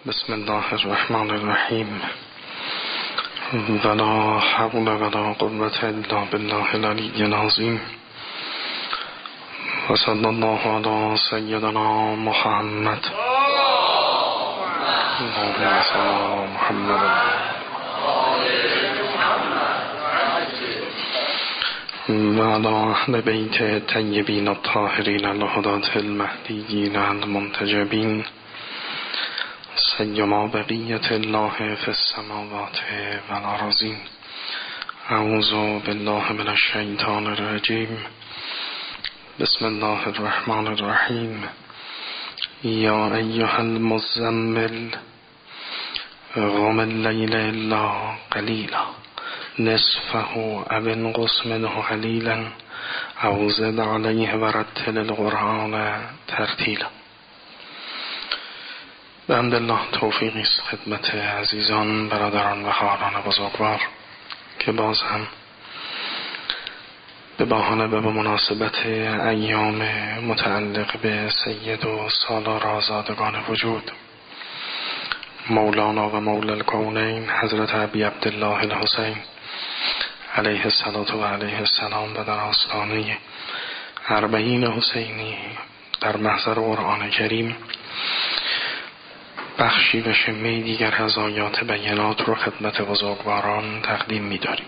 بسم الله الرحمن الرحیم. ولا حول ولا قوة الا بالله العلی العظیم. و صلی الله علی سیدنا محمد. اللهم صل علی محمد و علی اهل بیت طیبین الطاهرین الهداة المهدیین المنتجبین، سیما بقیت الله فی السماوات والارضین. اعوذ بالله من الشیطان الرجیم. بسم الله الرحمن الرحیم. یا ایها المزمل قم اللیل الا قلیلا نصفه او انقص منه قلیلا او زد علیه ورتل القرآن ترتیلا. به حمد الله توفیقی است خدمت عزیزان، برادران و خواهران بزرگوار که باز هم به بهانه و به مناسبت ایام متعلق به سید و سالار آزادگان وجود مولانا و مولا الکونین حضرت ابی عبدالله الحسین علیه الصلاة و علیه السلام و در آستانه اربعین حسینی در محضر قرآن کریم بخشی و شمه دیگر از آیات بینات رو خدمت بزرگواران تقدیم می داریم.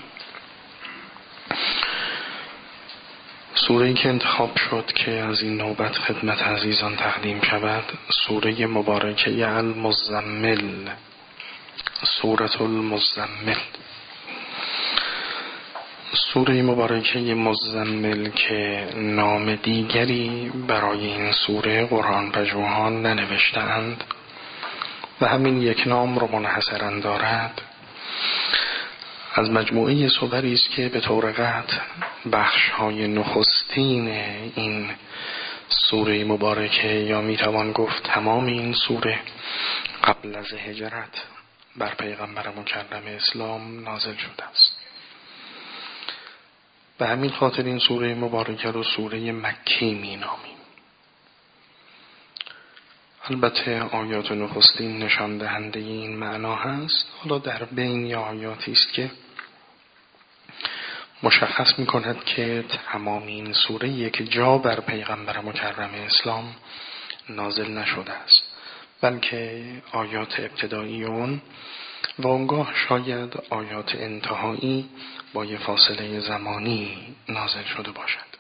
سوره‌ای که انتخاب شد که از این نوبت خدمت عزیزان تقدیم شود سوره مبارکه المزمل، سوره المزمل. سوره مبارکه مزمل که نام دیگری برای این سوره قرآن پژوهان ننوشته‌اند و همین یک نام رو منحصراً دارد، از مجموعه سوری است که به طور قطع بخش‌های نخستین این سوره مبارکه یا میتوان گفت تمام این سوره قبل از هجرت بر پیغمبر مکرم اسلام نازل شده است. به همین خاطر این سوره مبارکه رو سوره مکی مینامیم. البته آیات نخستین نشان دهنده این معنا هست. حالا در بین آیاتی است که مشخص می کند که تمام این سوره یک جا بر پیغمبر مکرم اسلام نازل نشده است، بلکه آیات ابتدایی اون و آنگاه شاید آیات انتهایی با یه فاصله زمانی نازل شده باشد.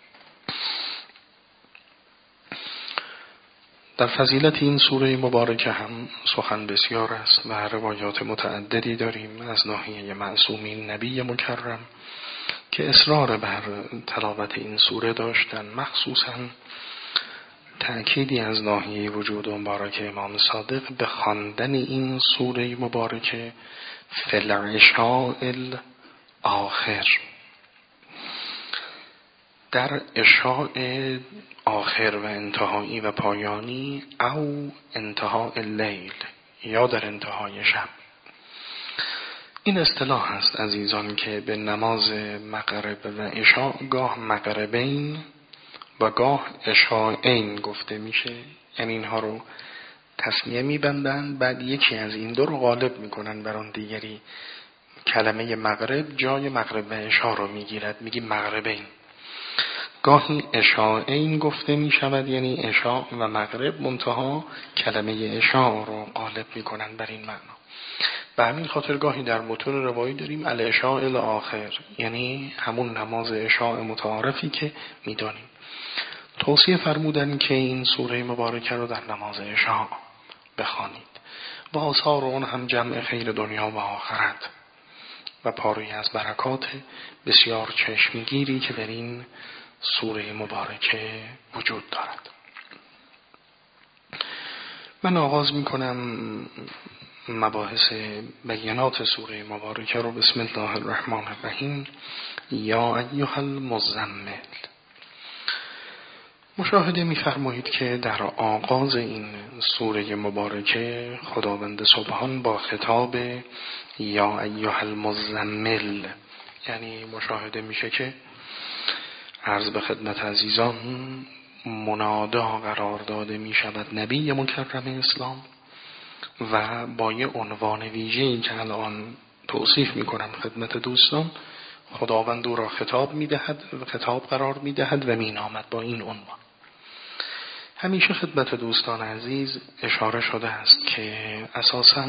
در فضیلت این سوره مبارکه هم سخن بسیار است و روایات متعددی داریم از ناحیه معصومین نبی مکرم که اصرار بر تلاوت این سوره داشتن، مخصوصاً تأکیدی از ناحیه وجود مبارک امام صادق به خواندن این سوره مبارکه فی العشاء الاخر، در عشاء آخر و انتهایی و پایانی، او انتهای اللیل یا در انتهای شب. این اصطلاح است عزیزان که به نماز مغرب و عشاء گاه مغربین و گاه عشاءین گفته میشه، یعنی اینها رو تسمیه میبندن، بعد یکی از این دو رو غالب میکنن بر آن دیگری. کلمه مغرب جای مغرب و عشاء رو میگیرد، میگی مغربین. گاهی عشاءین گفته می شود، یعنی عشاء و مغرب، منتها کلمه عشاء رو غالب می کنن بر این معنا. به همین خاطر گاهی در متون روایی داریم العشاء الاخر، یعنی همون نماز عشاء متعارفی که می دانیم. توصیه فرمودن که این سوره مبارکه رو در نماز عشاء بخوانید و آثار اون هم جمع خیر دنیا و آخرت و پاری از برکات بسیار چشمگیری که در این سوره مبارکه وجود دارد. من آغاز می کنم مباحث بیانات سوره مبارکه رو. بسم الله الرحمن الرحیم. یا ایها المزمل. مشاهده می فرمایید که در آغاز این سوره مبارکه خداوند سبحان با خطاب یا ایها المزمل، یعنی مشاهده میشه که عرض به خدمت عزیزان منادا قرار داده می شود نبی مکرم اسلام و با یه عنوان ویژه‌ای که الان توصیف میکنم خدمت دوستان، خداوند او را خطاب قرار میدهد و مینامد با این عنوان. همیشه خدمت دوستان عزیز اشاره شده است که اساساً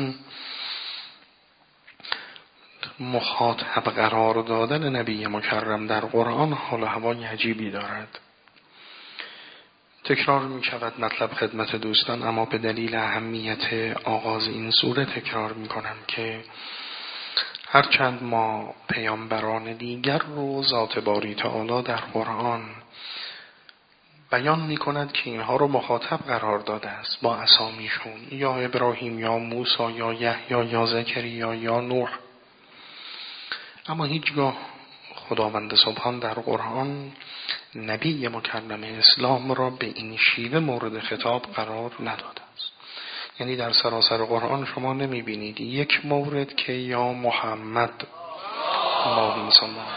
مخاطب قرار دادن نبی مکرم در قرآن حال و هوای عجیبی دارد. تکرار می شود مطلب خدمت دوستان، اما به دلیل اهمیت آغاز این سوره تکرار می کنم که هرچند ما پیامبران دیگر رو ذات باری تعالی در قرآن بیان می کند که اینها رو مخاطب قرار داده است با اسامیشون، یا ابراهیم یا موسی یا یحیی یا زکریا یا نوح، اما هیچگاه خداوند سبحان در قرآن نبی مکرم اسلام را به این شیوه مورد خطاب قرار نداده است. یعنی در سراسر قرآن شما نمی بینید یک مورد که یا محمد اللهم صل علی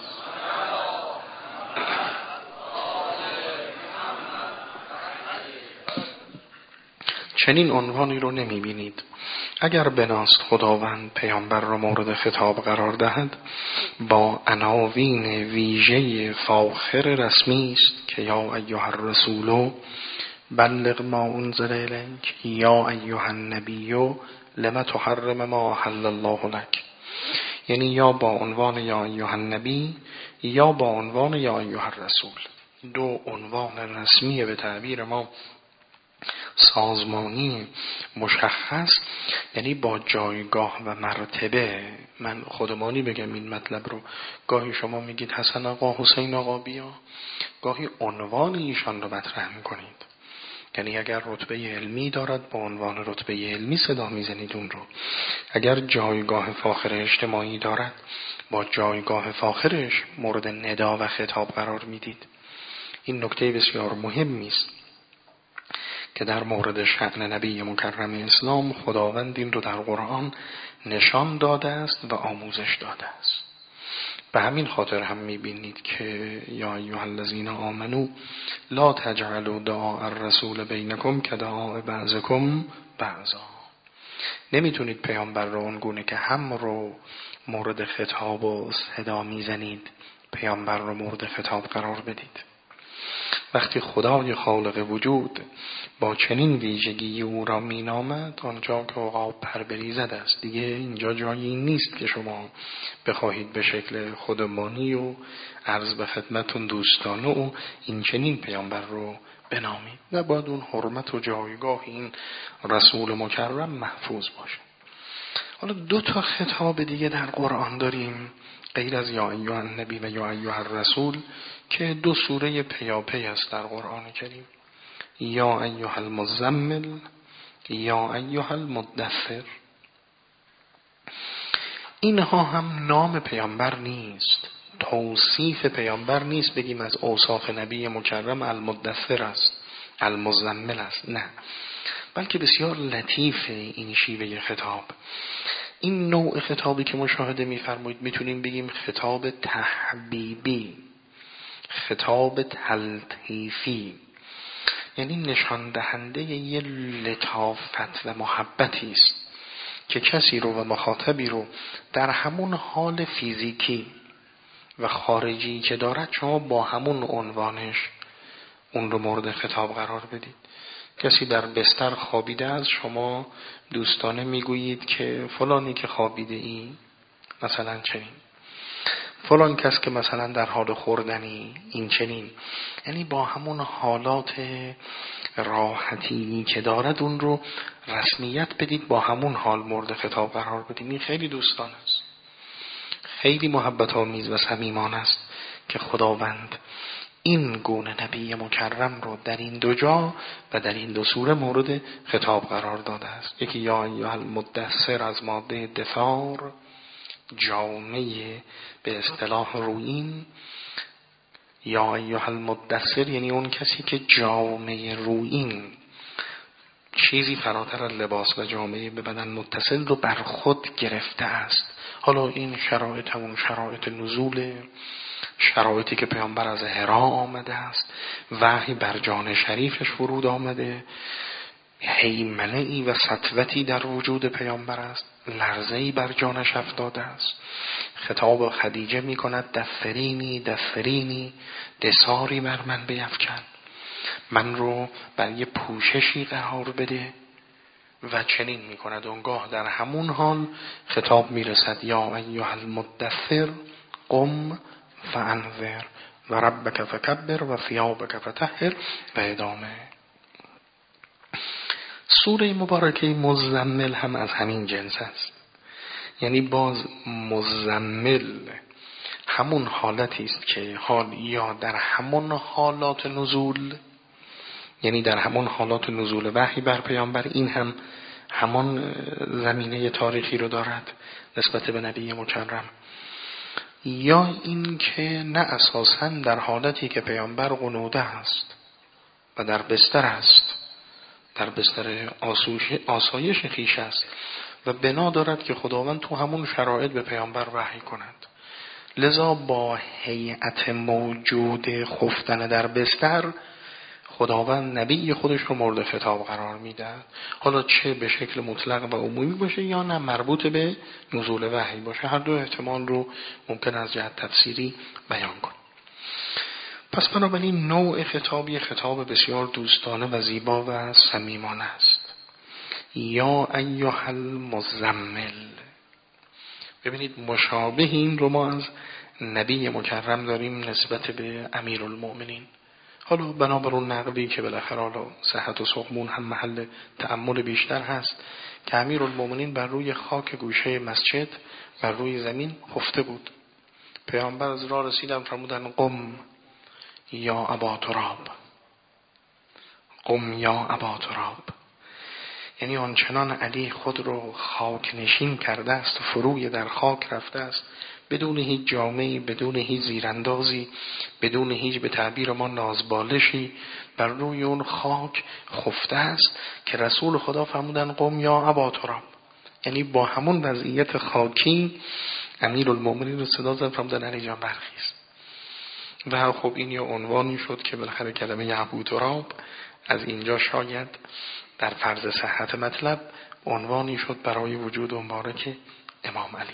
چنین عنوانی رو نمی بینید. اگر بناست خداوند پیامبر را مورد خطاب قرار دهد با عناوین ویژه فاخر رسمی است که یا ایها الرسول بلغ ما انزل الیک یا ایها النبی لم تحرم ما احل الله لك، یعنی یا با عنوان یا ایها النبی یا با عنوان یا ایها الرسول. دو عنوان رسمی به تعبیر ما سازمانی مشخص، یعنی با جایگاه و مرتبه. من خودمانی بگم این مطلب رو، گاهی شما میگید حسن آقا، حسین آقا بیا، گاهی عنوان ایشان رو مطرح میکنید. یعنی اگر رتبه علمی دارد با عنوان رتبه علمی صدا میزنید اون رو، اگر جایگاه فاخر اجتماعی دارد با جایگاه فاخرش مورد ندا و خطاب قرار میدید. این نکته بسیار مهمی است که در مورد شأن نبی مکرم اسلام خداوند این رو در قرآن نشان داده است و آموزش داده است. به همین خاطر هم میبینید که یا ایها الذین آمنو لا تجعلوا دعاء الرسول بینکم کدعاء بعضکم بعضا. نمیتونید پیامبر رو اونگونه که هم رو مورد خطاب و صدا میزنید پیامبر رو مورد خطاب قرار بدید. وقتی خدای خالق وجود با چنین ویژگی او را مینامد، آنجا که عقاب پر بریزد است. دیگه اینجا جایی نیست که شما بخواهید به شکل خودمانی و عرض به خدمتون دوستانه و این چنین پیامبر رو بنامید. و باید اون حرمت و جایگاه این رسول مکرم محفوظ باشه. حالا دو تا خطاب دیگه در قرآن داریم غیر از یا ایها النبی و یا ایها الرسول که دو سوره پیاپی است در قرآن کریم. یا ایها المزمل یا ایها المدثر. اینها هم نام پیامبر نیست، توصیف پیامبر نیست بگیم از اوصاف نبی مکرم المدثر است، المزمل است، نه، بلکه بسیار لطیف این شیوه خطاب. این نوع خطابی که مشاهده می‌فرمایید میتونیم بگیم خطاب تحبیبی، خطاب تلطیفی، یعنی نشان دهنده یه لطافت و محبتی است که کسی رو و مخاطبی رو در همون حال فیزیکی و خارجی که دارد شما با همون عنوانش اون رو مورد خطاب قرار بدید. کسی در بستر خوابیده است، شما دوستانه میگویید که فلانی که خوابیده ای مثلا چنین، فلان کس که مثلا در حال خوردنی این چنین، یعنی با همون حالات راحتی که دارد اون رو رسمیت بدید، با همون حال مورد خطاب قرار بدید. این خیلی دوستانه است، خیلی محبت آمیز و صمیمانه است که خداوند این گونه نبی مکرم رو در این دو جا و در این دو سوره مورد خطاب قرار داده است. یکی یا ایها المدثر از ماده دثار، جامعه به اصطلاح رویین. یا ایها المدثر یعنی اون کسی که جامعه رویین، چیزی فراتر از لباس و جامعه به بدن متصل رو بر خود گرفته است. حالا این شرایط همون شرایط نزول، شرایطی که پیامبر از حرا آمده است، وحی بر جان شریفش فرود آمده، هیمنه‌ای و سطوتی در وجود پیامبر است، لرزه‌ای بر جانش افتاده است. خطاب خدیجه می کند دثرینی دثاری بر من بیفکن، من رو بر یه پوششی قرار بده. و چنین می کند. اونگاه در همون حال خطاب می رسد یا ایها المدثر قم فانذر و ربک فکبر و ثیابک فطهر و ادامه. سوره مبارکه مزمل هم از همین جنس است. یعنی باز مزمل همون حالتی است که حال یا در همون حالات نزول، یعنی در همون حالات نزول وحی بر پیامبر، این هم همان زمینه تاریخی رو دارد نسبت به نبی مکرم، یا این که نه اساساً در حالتی که پیامبر قنوده است و در بستر است، در بستر آسایش خیش است و بنا دارد که خداوند تو همون شرایط به پیامبر وحی کند. لذا با هیئت موجود خفتن در بستر خداوند نبی خودش رو مورد خطاب قرار میده، حالا چه به شکل مطلق و عمومی باشه یا نه مربوط به نزول وحی باشه، هر دو احتمال رو ممکن از جهت تفسیری بیان کن. پس بنابراین نوع خطابی خطاب بسیار دوستانه و زیبا و صمیمانه است. یا ایها المزمل. ببینید مشابه این رو ما از نبی مکرم داریم نسبت به امیرالمؤمنین. حالا بنابر اون نقلی که بالاخره حالا صحت و سقمون هم محل تأمل بیشتر هست که امیرالمؤمنین بر روی خاک گوشه مسجد بر روی زمین خفته بود. پیامبر از راه رسیدن فرمودن قم یا ابا تراب، قم یا ابا تراب. یعنی آنچنان علی خود رو خاک نشین کرده است و فروی در خاک رفته است، بدون هیچ جامه‌ای، بدون هیچ زیراندازی، بدون هیچ به تعبیر ما نازبالشی، بر روی اون خاک خفته است که رسول خدا فرمودن قم یا ابا تراب. یعنی با همون وضعیت خاکی امیرالمؤمنین رو صدا زد فرمودن علی جان برخیز. و خب این یه عنوانی شد که بالاخره کلمه ابو تراب از اینجا شاید در فرض صحت مطلب عنوانی شد برای وجود مبارک امام علی.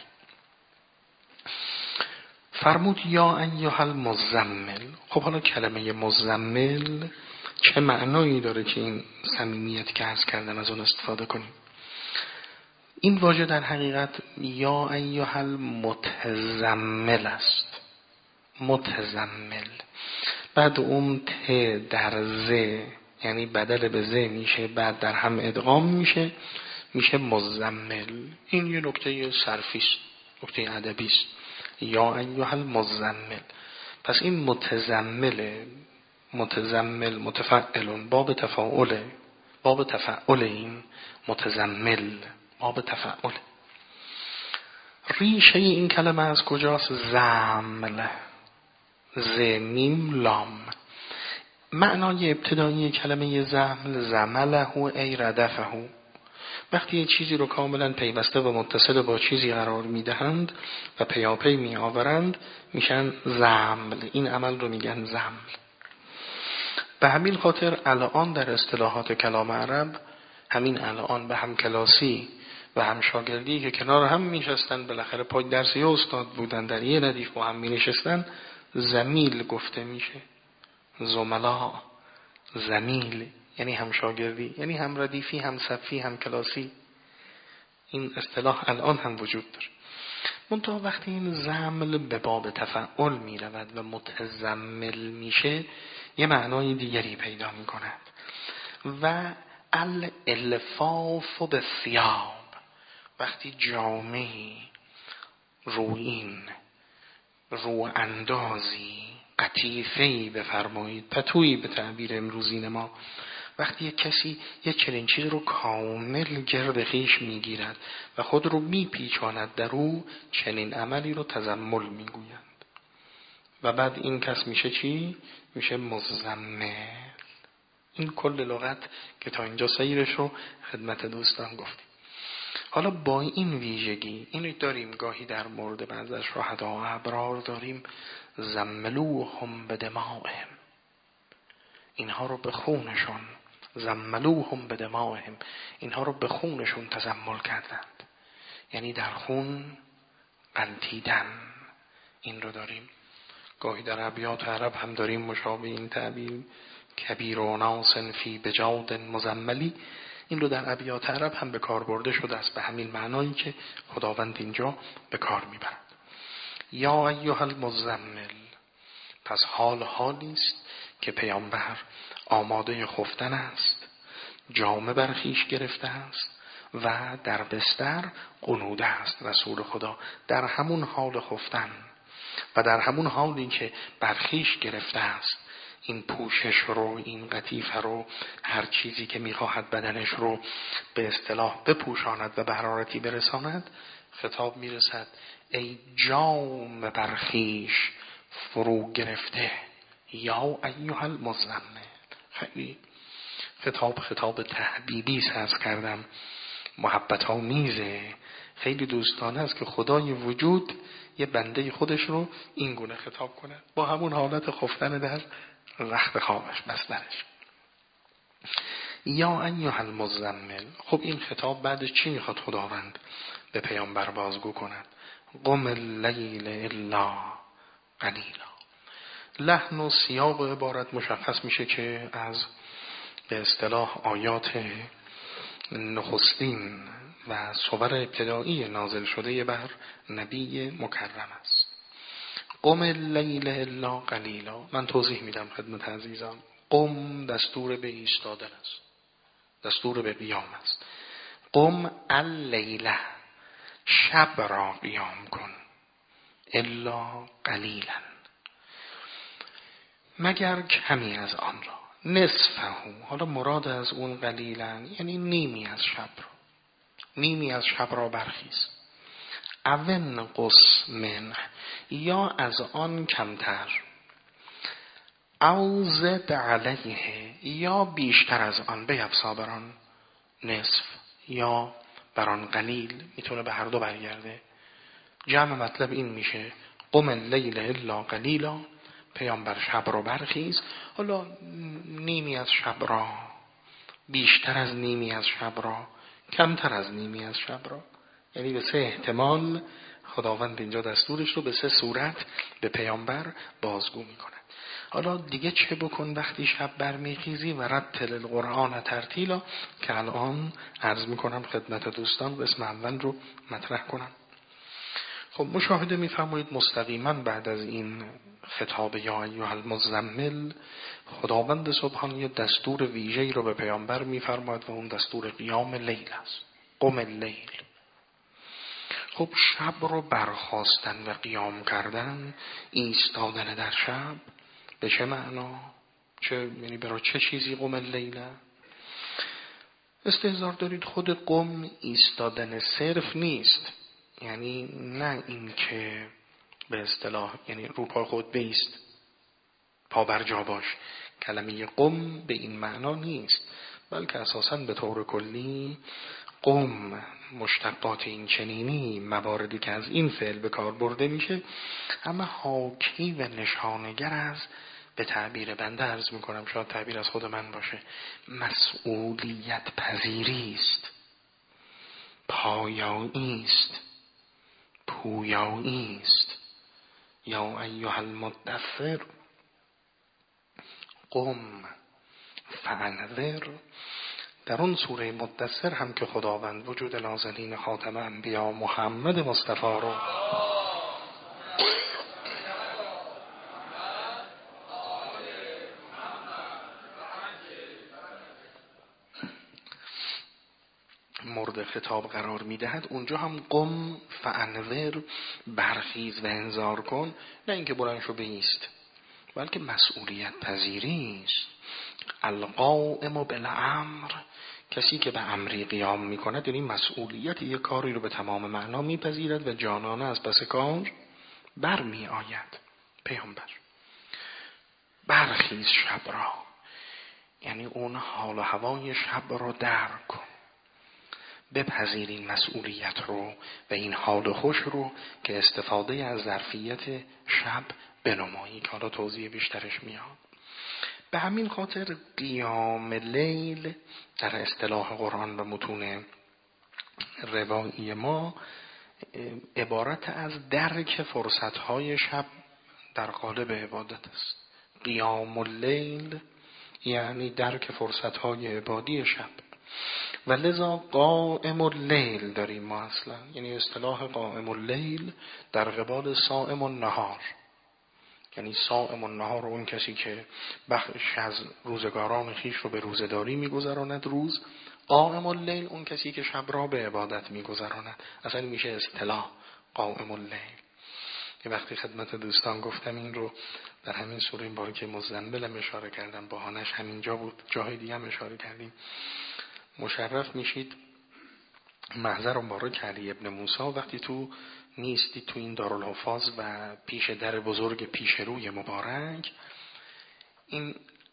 فرمود یا ایها المزمل. خب حالا کلمه مزمل چه معنایی داره که این صمیمیت که عرض کردم از اون استفاده کنیم؟ این واژه در حقیقت یا ایها المتزمل است. متزمل بعد اون ت در ز، یعنی بدل به ز میشه، بعد در هم ادغام میشه مزمل. این یه نکته صرفی است، نکته ادبی است. یا ایها المزمل. پس این متزمل متفعلون باب تفعل این متزمل باب تفعل. ریشه این کلمه از کجاست؟ زمل، ز میم لام. معنای ابتدایی کلمه زمل زمله ای ردفه. وقتی یه چیزی رو کاملا پیوسته و متصل با چیزی قرار میدهند و پیاپی می آورند میشن زمل. این عمل رو میگن زمل. به همین خاطر الان در اصطلاحات کلام عرب همین الان به هم کلاسی و هم شاگردی که کنار هم میشستن بالاخره پای درس یه استاد بودن در یه ردیف با هم مینشستن زمیل گفته میشه. زملا زمیل یعنی هم شاگردی، یعنی هم ردیفی، هم صفی، هم کلاسی. این اصطلاح الان هم وجود داره. منتها وقتی این زمل به باب تفعل می رود و متزمل میشه یه معنای دیگری پیدا می کند. و الالفاف به ثیاب، وقتی جامعی رویین رو اندازی قطیفه‌ای بفرمایید، پتویی به تعبیر امروزین ما، وقتی یک کسی یک چنین چیز رو کامل گرد خویش میگیرد و خود رو میپیچاند در او، چنین عملی رو تزمل میگویند. و بعد این کس میشه چی؟ میشه مزمل. این کل لغت که تا اینجا سیرش رو خدمت دوستان گفتیم. حالا با این ویژگی اینو داریم گاهی در مورد بعض از شهدا و ابرار داریم زملوهم بدمائهم، اینها رو به خونشون زملوهم بدمائهم، اینها رو به خونشون تزمل کردند، یعنی در خون غلتیدن. این رو داریم گاهی در ابیات عرب هم داریم مشابه این تعبیر، کبیر و ناس فی بجاد مزملی. این رو در ابیات عرب هم به کار برده شده است به همین معنایی که خداوند اینجا به کار میبرد. یا ایها المزمل، پس حالی است که پیامبر آماده خفتن است، جامه بر خویش گرفته است و در بستر غنوده است. رسول خدا در همون حال خفتن و در همون حالی که بر خویش گرفته است این پوشش رو، این قطیفه رو، هر چیزی که میخواهد بدنش رو به اصطلاح بپوشاند و به حرارتی برساند، خطاب میرسد ای جام بر خویش فرو گرفته یا ایها المزمل. خیلی خطاب تهدیدی عرض کردم، محبت آمیزه، خیلی دوستانه است که خدای وجود یه بنده خودش رو این گونه خطاب کنه با همون حالت خفتن در رخت خوابش، بسترش. یا ایها المزمل. خب این خطاب بعدش چی میخواد خداوند به پیامبر بازگو کند؟ قم اللیل الا قلیلا. لحن و سیاق عبارت مشخص میشه که از به اصطلاح آیات نخستین و صور ابتدایی نازل شده بر نبی مکرم است. قم اللیل الا قلیلا. من توضیح میدم خدمت عزیزان. قم دستور به ایستادن است، دستور به قیام است. قم اللیله، شب را قیام کن، الا قلیلا، مگر کمی از آن را، نصفه. حالا مراد از اون قلیلا یعنی نیمی از شب را، نیمی از شب را برخیز. اون قص منه، یا از آن کمتر. او زد علیه، یا بیشتر از آن، بیفزا بر آن. نصف یا بر آن قلیل میتونه به هر دو برگرده. جمع مطلب این میشه قم اللیل الا قلیلا، پیامبر شب رو برخیز. حالا نیمی از شب را، بیشتر از نیمی از شب را، کمتر از نیمی از شب را، یعنی به 3 احتمال خداوند اینجا دستورش رو به 3 صورت به پیامبر بازگو میکنه. حالا دیگه چه بکن وقتی شب برمیخیزی؟ و رتل القرآن ترتیلا، که الان عرض میکنم خدمت دوستان اسم اول رو مطرح کنم. خب مشاهده میفرمایید مستقیما بعد از این خطاب یا ایها المزمل، خداوند سبحانه یه دستور ویژه‌ای رو به پیامبر میفرماید و اون دستور قیام لیل است. قم اللیل. خب شب رو برخاستن و قیام کردن، ایستادن در شب، به چه معنا؟ یعنی برای چه چیزی قم اللیل؟ استحضار دارید خود قم ایستادن صرف نیست، یعنی نه این که به اصطلاح یعنی رو پای خود بیست، پا بر جا باش. کلمه قم به این معنا نیست، بلکه اساساً به طور کلی قم مشتقات این چنینی مواردی که از این فعل به کار برده میشه، اما حاکی و نشانگر از، به تعبیر بنده عرض میکنم، شاید تعبیر از خود من باشه، مسئولیت پذیری است، پایایی است، پویایی است. یا ایها المدثر قم فانذر. در اون سوره مدثر هم که خداوند وجود نازلین خاتم انبیا محمد مصطفی رو مورد خطاب قرار میدهد، اونجا هم قم فانذر، برخیز و انذار کن، نه اینکه بلند شو بایست، بلکه مسئولیت پذیری است. القائم بالامر، کسی که به امری قیام میکند یعنی مسئولیت یک کاری رو به تمام معنا میپذیرد و جانانه از پس کار برمی آید. پیامبر برخیز شب را، یعنی اون حال و هوای شب رو درک کن، بپذیر این مسئولیت رو و این حال خوش رو که استفاده از ظرفیت شب بنمایی، که حالا توضیح بیشترش میاد. به همین خاطر قیام لیل در اصطلاح قرآن و متون روایی ما عبارت از درک فرصتهای شب در قالب عبادت است. قیام اللیل یعنی درک فرصتهای عبادی شب و لذا قائم اللیل داریم ما اصلا، یعنی اصطلاح قائم اللیل در قبال صائم النهار، یعنی صائم النهار اون کسی که بخش از روزگاران خیش رو به روزداری میگذراند روز، قائم اللیل اون کسی که شب را به عبادت میگذراند. اصلا میشه اصطلاح قائم اللیل. یه وقتی خدمت دوستان گفتم این رو در همین سوره این باری که مزمل اشاره کردم، بهانش همینجا بود، جاهای دیگه هم اشاره کردیم. مشرف میشید محضر مبارک علی ابن موسی وقتی تو نیستی تو این دارالحفاظ و پیش در بزرگ پیش روی مبارک، این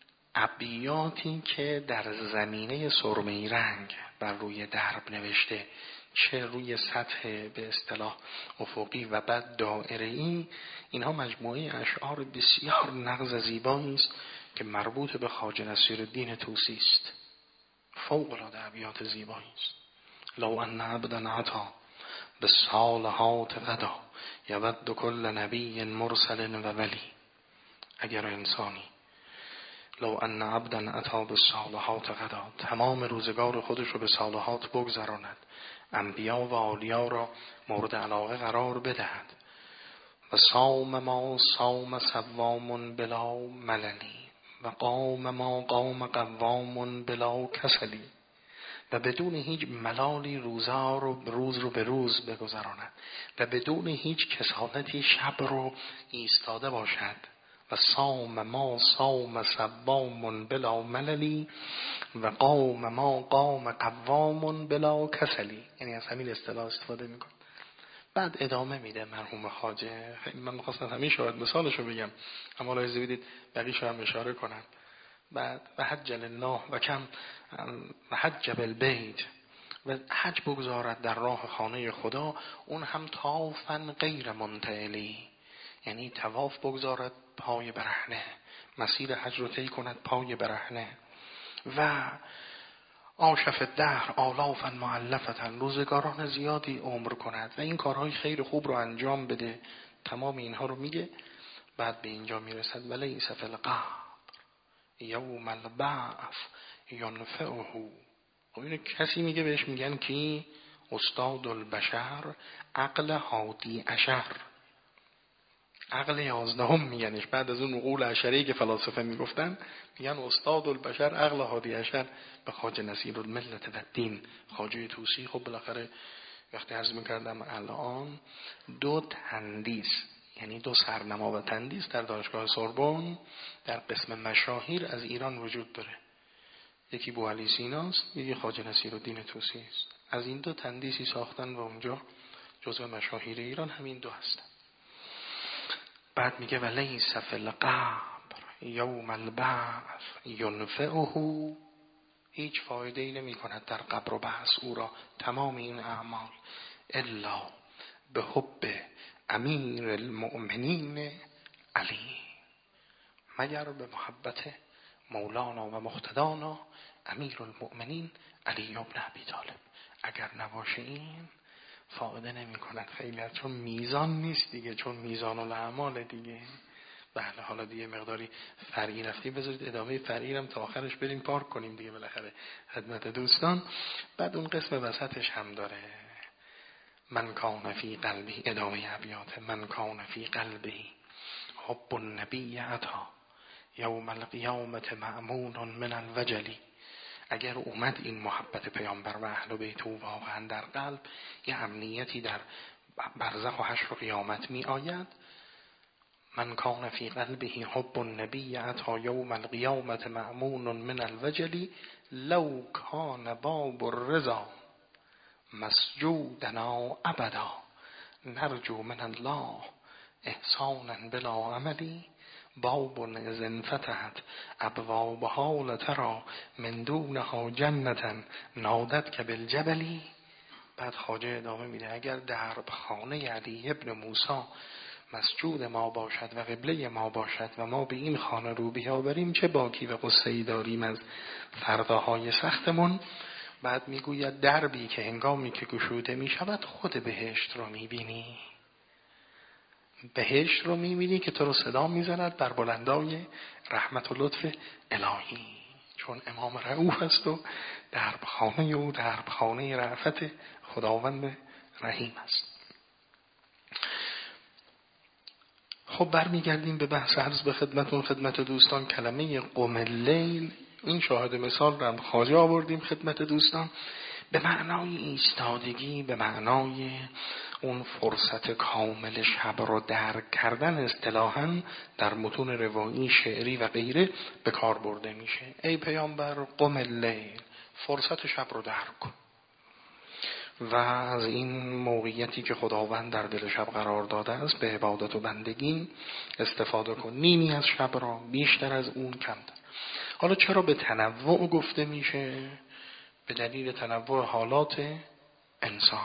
ابیاتی که در زمینه سرمه‌ای رنگ بر روی درب نوشته، چه روی سطح به اصطلاح افقی و بعد دائره‌ای، اینها مجموعه اشعار بسیار نغز زیبایی است که مربوط به خواجه نصیرالدین طوسی است. فوق العاده ابیات زیبایی است. لو ان عبدا عطا بالصالحات غدا یود کل نبی مرسل و ولی. اگر انسانی لو ان عبدا عطا بالصالحات غدا، تمام روزگار خودش رو به صالحات بگذراند، انبیا و اولیا را مورد علاقه قرار بدهد، و صام ما صام صوام بلا مللی و قام ما قام قوام بلا کسلی، و بدون هیچ ملالی روزا رو روز رو به روز بگذراند و بدون هیچ کسالتی شب رو ایستاده باشد. و صام ما صام صوام بلا مللی و قام ما قام قوام بلا کسلی، یعنی از همین اصطلاح استفاده میکن. بعد ادامه میده مرحوم خواجه. من میخواستم همین شاید مثالشو بگم، اما لازم بدید بقیشو هم اشاره کنم. بعد و حج لله و کم و حج بالبیت، و حج بگذارد در راه خانه خدا، اون هم طافن غیر منتعلی، یعنی طواف بگذارد پای برهنه، مسیر حج رو طی کند پای برهنه. و آشف الدهر آلافا معلفتا، روزگاران زیادی عمر کند و این کارهای خیر خوب رو انجام بده. تمام اینها رو میگه. بعد به اینجا میرسد ولیس فی القبر یوم البعث ینفعه. خب اینو کسی میگه بهش میگن کی؟ استاد البشر، عقل هادی عشر، عقل 11 میگنش. بعد از اون عقول عشری که فلاسفه میگفتن، میگن استاد البشر عقل هادی عشر به خواجه نصیرالملت و الدین خواجه طوسی. خب بالاخره وقتی عرض میکردم الان 2 تندیس، یعنی 2 سرنما و تندیس در دانشگاه سوربن در قسم مشاهیر از ایران وجود داره. یکی بوعلی سیناست، یکی خواجه نصیرالدین طوسی است. از این 2 تندیسی ساختن و اونجا جزو مشاهیر ایران همین 2 هستن. بعد میگه ولیس فی القبر یوم البعث ینفعه، هیچ فایده ای نمی کند در قبر و بحث او را تمام این اعمال، الا به حب امیر المؤمنین علی، مگر به محبت مولانا و مقتدانا امیر المؤمنین علی ابن ابی طالب. اگر نباشه این فایده نمی کند خیلی، چون میزان نیست دیگه، چون میزان الاعمال دیگه. بله حالا دیگه مقداری فرعی رفتی، بذارید ادامه فرعی هم تا آخرش بریم پارک کنیم دیگه بالاخره خدمت دوستان. بعد اون قسم وسطش هم داره من کان فی قلبی، ادامه ابیات من کان فی قلبی حب النبی عطا یوم القیامت مأمون من الوجلی. اگر اومد این محبت پیامبر و اهل بیت او واقعا در قلب، یه امنیتی در برزخ و حشر و قیامت می آید. من کان فی قلبه حب النبی عطا یوم القیامت مأمون من الوجلی لو کان باب الرضا مسجودنا ابدا نرجو من الله احسانا بلا عملی باب از انفتحت ابوابها لتری من دونها جنتا نادت که بالجبلی. بعد خواجه ادامه میده اگر درب خانه علی ابن موسی مسجود ما باشد و قبله ما باشد و ما به این خانه رو بیاوریم چه باکی و قصه‌ای داریم از فرداهای سختمون. بعد میگوید دربی که هنگامی که گشوده میشود خود بهشت رو میبینی. بهشت رو میبینی که تو رو صدا میزند بر بلندای رحمت و لطف الهی، چون امام رؤوف است و دربخانه او دربخانه رأفت خداوند رحیم است. خب برمیگردیم به بحث عرض به خدمت دوستان. کلمه قم اللیل، این شاهد مثال رو خواجه آوردیم خدمت دوستان، به معنای ایستادگی، به معنای اون فرصت کامل شب رو درک کردن اصطلاحاً در متون روایی، شعری و غیره به کار برده میشه. ای پیامبر قم اللیل، فرصت شب رو درک کن و از این موقعیتی که خداوند در دل شب قرار داده است به عبادت و بندگی استفاده کن. نیمی از شب را، بیشتر از اون کمتر. حالا چرا به تنوع گفته میشه؟ به دلیل تنوع حالات انسان.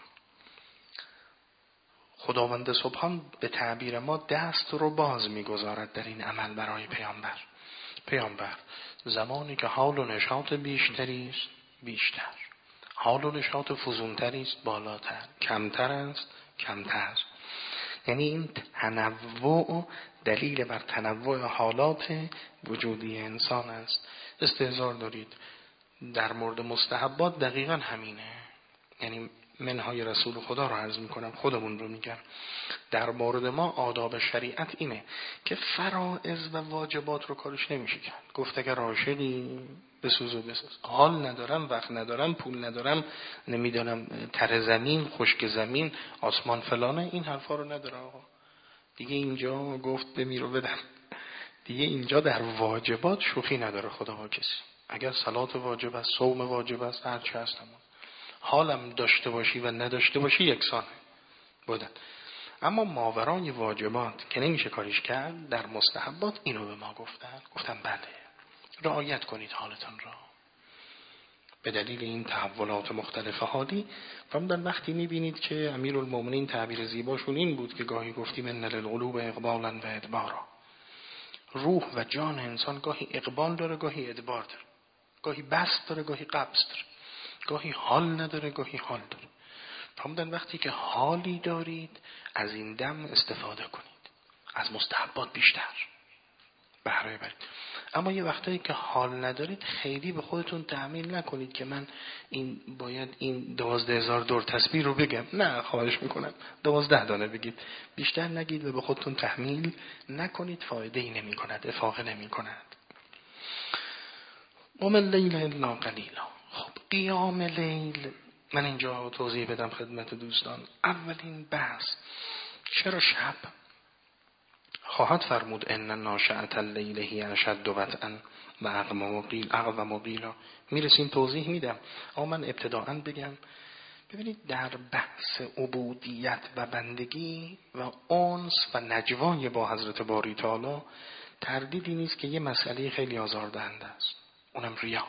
خداوند سبحان به تعبیر ما دست رو باز میگذارد در این عمل برای پیامبر زمانی که حال و نشاط بیشتری است بیشتر، حال و نشاط فزونتری است بالاتر، کمتر است کمتر. یعنی این تنوع دلیل بر تنوع حالات وجودی انسان است. استحضار دارید در مورد مستحبات دقیقا همینه. یعنی منهای رسول خدا رو عرض میکنم، خودمون رو میگم. در مورد ما آداب شریعت اینه که فرائض و واجبات رو کارش نمیشه کرد. گفت اگر عاشقی بسوز و بسوز، حال ندارم، وقت ندارم، پول ندارم، نمیدونم تر زمین، خشک زمین، آسمان فلانه، این حرفا رو نداره آقا. دیگه اینجا گفت بمیر و بدم. دیگه اینجا در واجبات شوخی نداره خدا با کسی. اگر صلات واجب است، صوم واجب است، هر چی هست حالم داشته باشی و نداشته باشی یکسانه بودن. اما ماورای واجبات که نمیشه کاریش کرد، در مستحبات اینو به ما گفتن بله رعایت کنید حالتون را. به دلیل این تحولات مختلف حالی فرمودن وقتی میبینید که امیرالمومنین تعبیر زیباشون این بود که گاهی گفتیم ان للقلوب اقبالا و ادبارا، روح و جان انسان گاهی اقبال داره گاهی ادبار داره، گاهی بسط داره گاهی قبض داره، گاهی حال نداره گاهی حال داره. فرمودن وقتی که حالی دارید از این دم استفاده کنید، از مستحبات بیشتر بهره برید. اما یه وقتایی که حال ندارید خیلی به خودتون تحمیل نکنید که من باید این 12,000 دور تسبیح رو بگم. نه، خواهش میکنم 12 دانه بگید، بیشتر نگید و به خودتون تحمیل نکنید، فایده ای نمی کند، افاقه نمی کند. قم اللیل الا قلیلا. خب قیام لیل، من اینجا توضیح بدم خدمت دوستان. اولین بحث چرا شب؟ خواهد فرمود ان ناشئة اللیل هی اشد وطئا و اقوم قیلا. میرسیم توضیح میدم، اما من ابتداءً بگم ببینید در بحث عبودیت و بندگی و انس و نجوای با حضرت باری تعالی تردیدی نیست که یه مسئله خیلی آزاردهنده است، اونم ریا،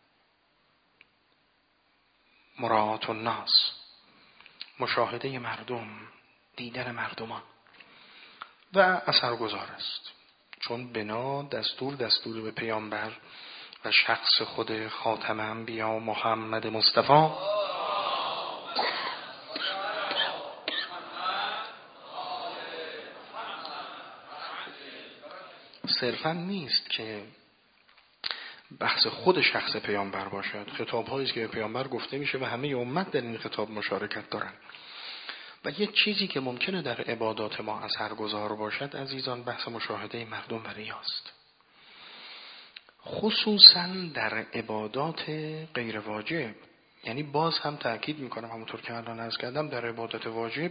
مراعات الناس، مشاهده مردم، دیدن مردمان و اثرگذار است. چون بنا دستور به پیامبر و شخص خود خاتم انبیا محمد مصطفی صرفا نیست که بحث خود شخص پیامبر باشد. خطاب هایی که به پیامبر گفته میشه و همه امت در این خطاب مشارکت دارن. و یک چیزی که ممکنه در عبادات ما اثرگذار باشد عزیزان، بحث مشاهده مردم و ریاست. خصوصا در عبادات غیر واجب. یعنی باز هم تأکید میکنم همونطور که الان عرض کردم، در عبادات واجب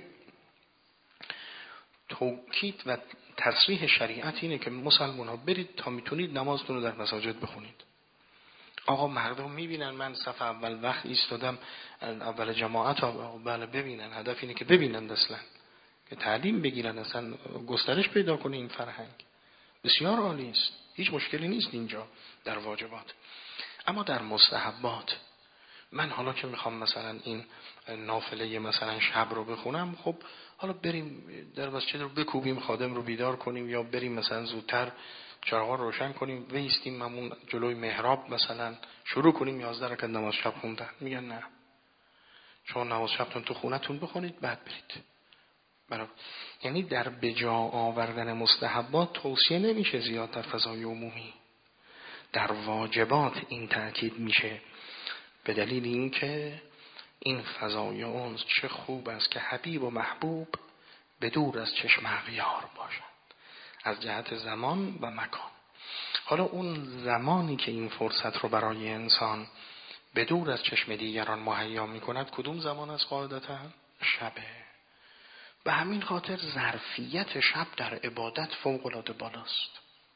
توکید و تصریح شریعت اینه که مسلمان ها برید تا میتونید نمازتون رو در مساجد بخونید. آقا مردم میبینن من صف اول وقت ایستادم، اول جماعت ها، بله ببینن، هدف اینه که ببینن اصلا، که تعلیم بگیرن، اصلا گسترش پیدا کنه این فرهنگ. بسیار عالی است، هیچ مشکلی نیست اینجا در واجبات. اما در مستحبات من حالا که میخوام مثلا این نافله مثلا شب رو بخونم، خب حالا بریم در مسجد رو بکوبیم، خادم رو بیدار کنیم، یا بریم مثلا زودتر چراغا رو روشن کنیم، بایستیم همون جلوی محراب مثلا شروع کنیم 11 رکعت نماز شب خوندن. میگن نه، شما نماز شبتون تو خونتون بخونید بعد برید. یعنی در بجا آوردن مستحبات توصیه نمیشه زیاد در فضای عمومی. در واجبات این تأکید میشه، به دلیل اینکه این فضای اونس چه خوب است که حبیب و محبوب به دور از چشم اغیار باشند از جهت زمان و مکان. حالا اون زمانی که این فرصت رو برای انسان به دور از چشم دیگران مهیا میکند کدوم زمان از قاعدتا؟ شبه. به همین خاطر ظرفیت شب در عبادت فوق العاده بالاست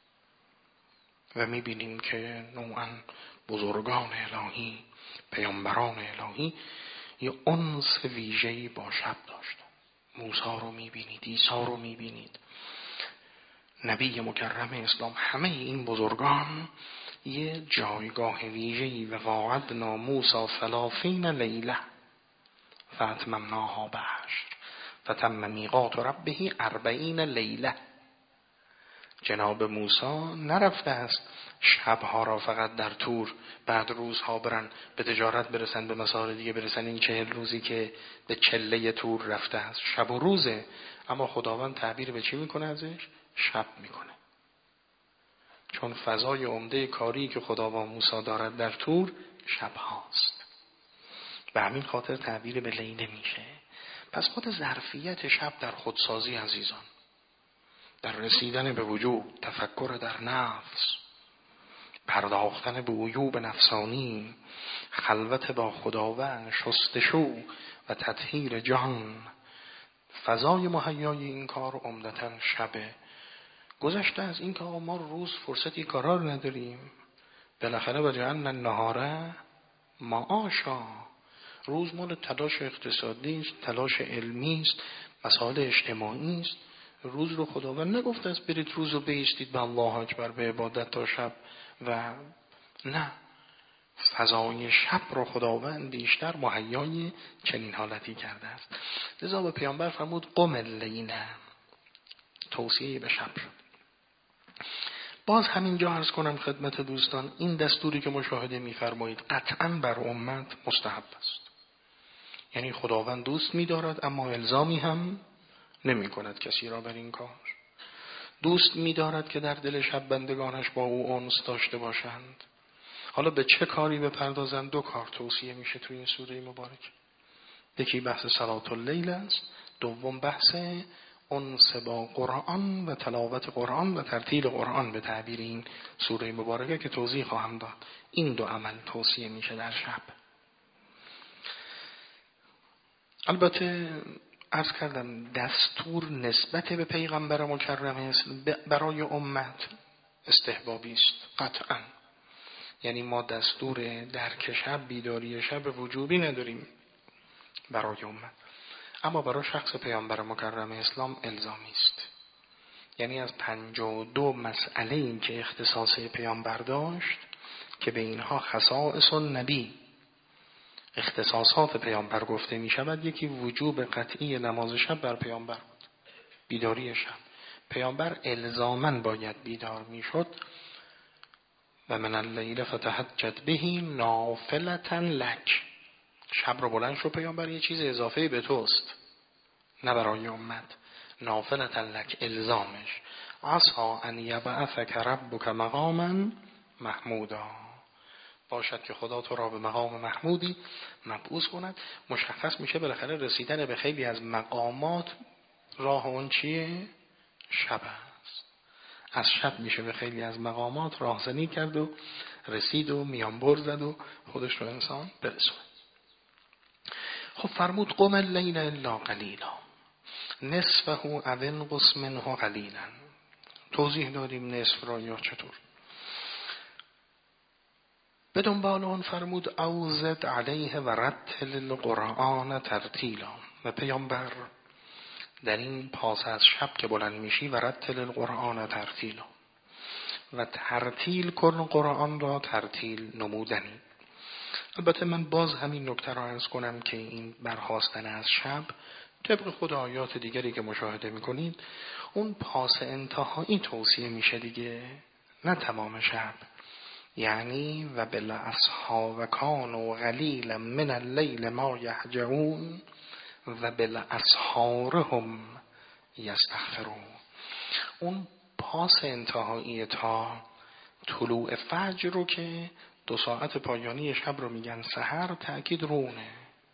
و میبینیم که نوعاً بزرگان الهی، پیامبران الهی یه انس ویژه‌ای با شب داشتن. موسی رو میبینید، عیسی رو میبینید، نبی مکرم اسلام، همه این بزرگان یه جایگاه ویژه‌ای و وعدنا موسی 30 لیله فاتممناها بعشر فتم میقات ربه 40 لیله. جناب موسی نرفته است شبها را فقط در تور، بعد روزها برن به تجارت برسن، به مسائل دیگه برسن. این 40 روزی که به چله تور رفته است شب و روزه، اما خداوند تعبیر به چی میکنه ازش؟ شب میکنه. چون فضای عمده کاری که خدا با موسی دارد در تور شب هاست، به همین خاطر تعبیر به لیله میشه. پس خود ظرفیت شب در خودسازی عزیزان، در رسیدن به وجود، تفکر در نفس، پرداختن به عیوب نفسانی، خلوت با خداوند، شستشو و تطهیر جان، فضای مهیای این کار عمدتاً شبه. گذشته از این که ما روز فرصتی کارا رو نداریم، بالاخره وجعلنا النهار معاشا. روز مال تلاش اقتصادی است، تلاش علمی است، مسائل اجتماعی است. روز رو خداوند نگفته است برید روز رو بایستید به الله اکبر به عبادت تا شب، و نه، فضای شب رو خداوند بیشتر مهیای چنین حالتی کرده است. لذا به پیامبر فرمود قم اللیل، توصیه به شب شد. باز همینجا عرض کنم خدمت دوستان، این دستوری که مشاهده می‌فرمایید قطعاً بر امت مستحب است. یعنی خداوند دوست می‌دارد اما الزامی هم نمی‌کند کسی را بر این کار. دوست می‌دارد که در دل شب بندگانش با او انس داشته باشند. حالا به چه کاری بپردازند؟ 2 کار توصیه میشه توی این سوره مبارک. یکی بحث صلات اللیل است، دوم بحث انس با قرآن و تلاوت قرآن و ترتیل قرآن به تعبیر این سوره مبارکه که توضیح خواهم داد. این 2 عمل توصیه میشه در شب. البته عرض کردم دستور نسبت به پیغمبر مکرم برای امت استحبابی است قطعا. یعنی ما دستور درک شب، بیداری شب وجوبی نداریم برای امت، اما برای شخص پیامبر مکرم اسلام الزامی است. یعنی از 52 مسئله این که اختصاص پیامبر داشت که به اینها خصائص النبی، اختصاصات پیامبر گفته می شود، یکی وجوب قطعی نماز شب بر پیامبر بود، بیداری شب. پیامبر الزاماً باید بیدار می شد. و من اللیل فتهجد به نافلة لک، شب رو بلند شو پیامبر، یه چیز اضافه به توست نه برای امت. نافلة لک الزامش، عسى ان یبعثک ربک مقاما محمودا، باشد که خدا تو را به مقام محمودی مبعوث کند. مشخص میشه بالاخره رسیدن به خیلی از مقامات راه اون چیه؟ شب است. از شب میشه به خیلی از مقامات راهزنی کرد و رسید و میانبر زد و خودش رو انسان برسونه. خب فرمود قم اللیل الا قلیلا نصفه او انقص منه قلیلا. توضیح دادیم نصف را یا چطور. به دنبال اون فرمود اوزد علیه و رتل القرآن ترتیلا. و پیامبر در این پاس از شب که بلند میشی و رتل القرآن ترتیلا، و ترتیل کن قرآن را ترتیل نمودنی. البته من باز همین نکته را عرض کنم که این برخاستن از شب طبق خود آیات دیگری که مشاهده میکنید اون پاس انتهایی توصیه میشه دیگه، نه تمام شب. یعنی و بالاسحار کانوا قلیلا من اللیل ما یهجعون و بالاسحار هم یستغفرون. اون پاس انتهایی تا طلوع فجر رو که 2 ساعت پایانی شب رو میگن سحر، تأکید رونه.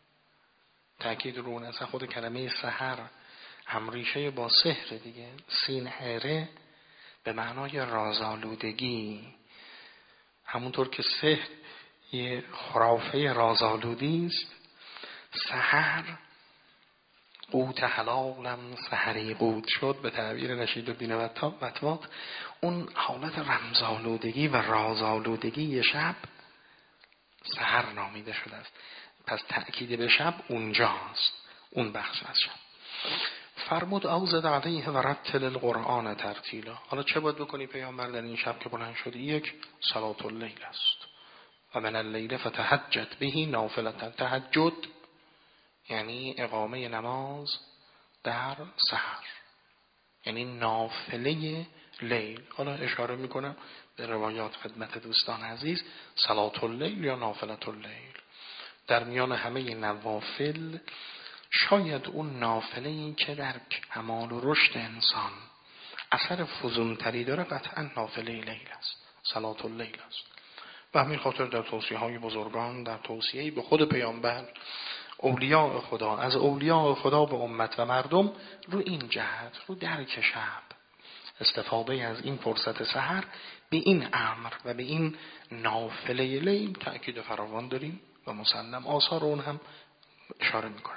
اصلا خود کلمه سحر همریشه با سحر دیگه. سین هره به معنای رازآلودگی، همونطور که سحر یه خرافه رازآلودی است، سحر قوت حلالم سحری قوت شد به تعبیر نشیدالدین وطواط. اون حالت رمزآلودگی و رازآلودگی شب سحر نامیده شده است. پس تأکید به شب اونجاست، اون بخش از شب. فرمود اوزد علیه و رتل القرآن ترتیلا. حالا چه باید بکنی پیامبر در این شب که بلند شدی؟ 1 صلاة اللیل است و من اللیل فتهجد به نافلة. تهجد یعنی اقامه نماز در سحر، یعنی نافله لیل. حالا اشاره میکنم به روایات خدمت دوستان عزیز، صلاة اللیل یا نافلة اللیل. در میان همه نوافل شاید اون نافله این که در کمال و رشد انسان اثر فزونتری داره قطعا نافله لیل است، صلاة اللیل است. و همین خاطر در توصیه های بزرگان، در توصیه به خود پیامبر، اولیاء خدا، از اولیاء خدا به امت و مردم، رو این جهت، رو درک شب، استفاده از این فرصت سحر به این امر و به این نافله لیل تأکید فراوان داریم و مسلم آثار اون هم اشاره میکنم.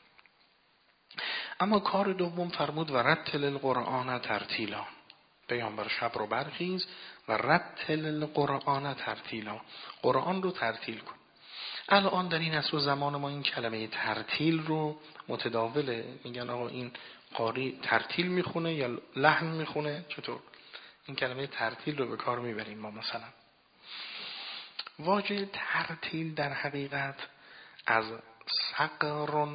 اما کار دوم فرمود و رتل القرآن ترتیلا. پیامبر شب رو برخیز و رتل القرآن ترتیلا، قرآن رو ترتیل کن. الان در این عصر و زمان ما این کلمه ترتیل رو متداوله، میگن آقا این قاری ترتیل میخونه یا لحن میخونه. چطور این کلمه ترتیل رو به کار میبریم ما؟ مثلا واژه ترتیل در حقیقت از صقر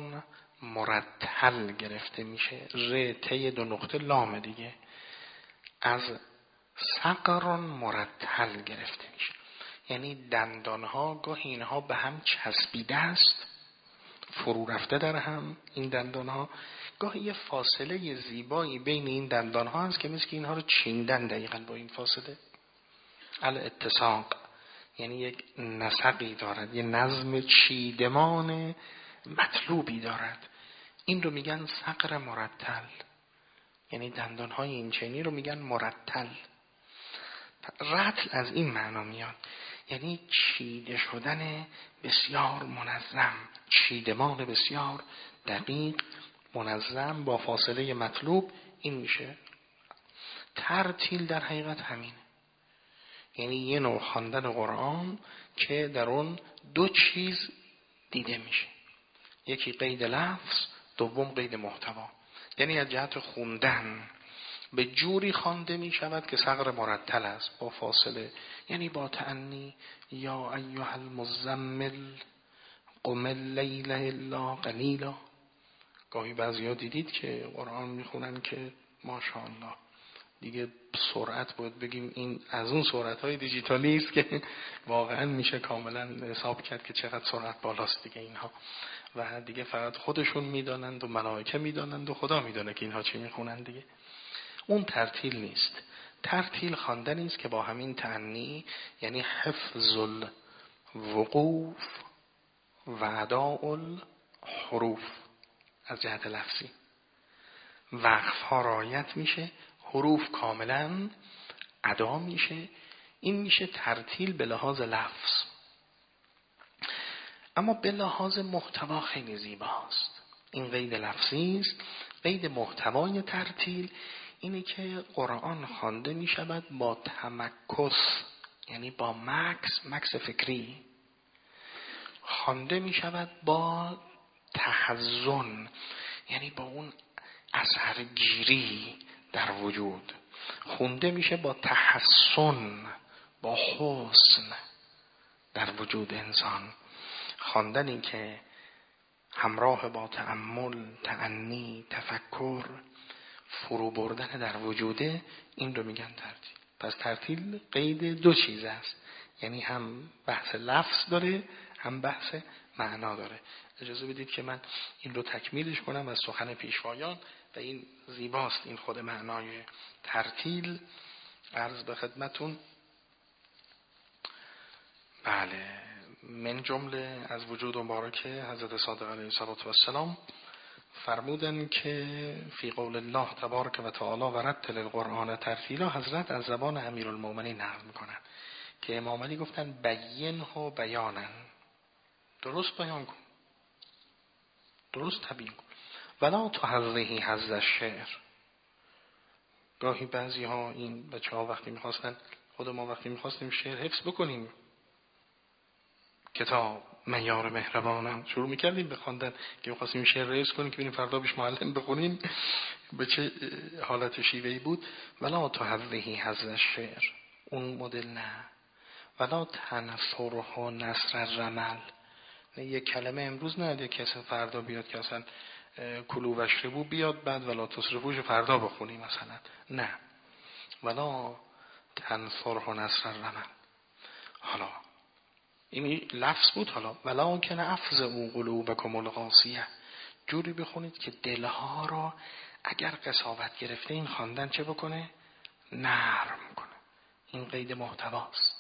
مرتل گرفته میشه، ر ت 2 نقطه لام دیگه، از صقر مرتل گرفته میشه. یعنی دندانها گاهی اینها به هم چسبیده است، فرو رفته در هم این دندانها، گاهی یه فاصله زیبایی بین این دندانها هست که مثل که اینها رو چیندن دقیقاً با این فاصله. الاتساق یعنی یک نسقی دارد، یه نظم چیدمان مطلوبی دارد. این رو میگن صقر مرتل، یعنی دندانهای این چنینی رو میگن مرتل. رتل از این معنا میاد، یعنی چیده شدن بسیار منظم، چیدمان بسیار دقیق منظم با فاصله مطلوب. این میشه ترتیل. در حقیقت همینه، یعنی یه نوع خواندن قرآن که در اون 2 چیز دیده میشه، یکی قید لفظ، دوم قید محتوا. یعنی از جهت خوندن به جوری خوانده می شود که صقر مرتل است با فاصله، یعنی با تأنی. یا ایها المزمل قم اللیل الا قلیلا. گاهی بعضیا دیدید که قرآن میخونن که ماشاءالله دیگه سرعت باید بگیم این از اون سرعت‌های دیجیتالی است که واقعا میشه کاملا حساب کرد که چقدر سرعت بالاست دیگه اینها، و دیگه فقط خودشون میدانند و ملائکه میدانند و خدا میدانه که اینها چی میخونن دیگه. اون ترتیل نیست. ترتیل خواندنی است که با همین تأنی، یعنی حفظ الوقوف و اداء الحروف، از جهت لفظی وقف ها رعایت میشه، حروف کاملا ادا میشه. این میشه ترتیل به لحاظ لفظ. اما به لحاظ محتوا خیلی زیباست. این قید لفظی است. قید محتوای ترتیل اینه که قرآن خوانده می شود با تمکث، یعنی با مکس فکری. خوانده می شود با تحزن، یعنی با اون اثرگیری در وجود. خونده میشه با تحسن، با حسن. در وجود انسان. خواندنی که همراه با تأمل، تأنی، تفکر فرو بردن در وجوده، این رو میگن ترتیل. پس ترتیل قید دو چیز است، یعنی هم بحث لفظ داره هم بحث معنا داره. اجازه بدید که من این رو تکمیلش کنم از سخن پیشوایان و این زیباست. این خود معنای ترتیل عرض به خدمتون. بله، من جمله از وجود مبارکه حضرت صادق علیه السلام فرمودن که فی قول الله تبارک و تعالی و رتل القرآن ترتیلا، حضرت از زبان امیرالمومنین نقل میکنن که امام علی گفتن بینه بیانا، درست بیان کن، درست تبیین کن، ولا تحرهی حظ الشعر. گاهی بعضی ها این بچه ها وقتی میخواستن، خود ما وقتی میخواستیم شعر حفظ بکنیم، کتاب معیار مهربانم شروع میکردیم به خواندن که میخواستیم شعر حفظ کنیم که ببینیم فردا بهش معلم بخونیم به چه حالت شیوهی بود. ولا تحرهی حظ الشعر، اون مدل نه. ولا تنفره نصر الرمل، نه یک کلمه امروز نه یک کسی فردا بیاد که اصلا کلو و اشربو بیاد بعد ولا تصرفوش فردا بخونیم مثلا، نه. ولا تنفره نصر الرمل. حالا این لفظ بود. حالا ولا کن افز او قلوبکم القاسیه، جوری بخونید که دلها را اگر قساوت گرفته این خواندن چه بکنه؟ نرم کنه. این قید محتواست.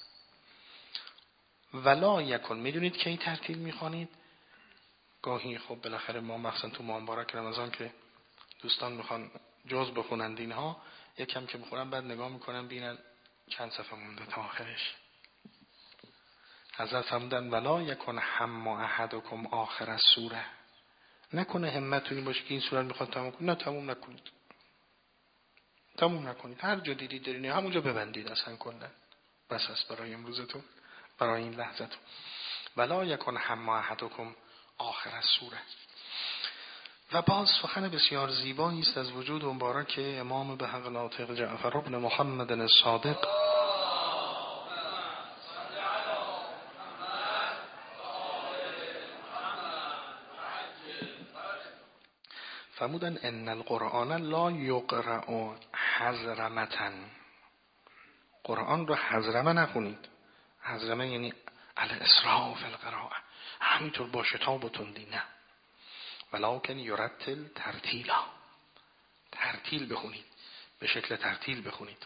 ولا یکن، میدونید که این ترتیل میخوانید گاهی خب بالاخره ما مخصوصا تو ماه مبارک رمضان که دوستان میخوان جز بخونن اینها، یکم که بخونن بعد نگاه میکنن ببینن چند صفحه مونده تا آخرش. حضرت فرمودن ولا یکن هم احدکم آخر السوره، نکنه همتون باشه که این سوره میخواد تموم کنید، نه تموم نکنید، تموم نکنید، هر جا دیدید دارین همونجا ببندید اصلا کلا، بس است برای امروزتون، برای این لحظتون. ولا یکن هم احدکم آخر السوره. و باز سخن بسیار زیبایی است از وجود مبارک امام به حق ناطق جعفر ابن محمد الصادق فرمودن ان القرآن لا یقرأ حضرمة، قرآن رو حضرمه نخونید. حضرمه یعنی الاسراء فی القراءه، همینطور با شتاب و تندی، نه. ولکن یرتل ترتیلا، ترتیل بخونید، به شکل ترتیل بخونید.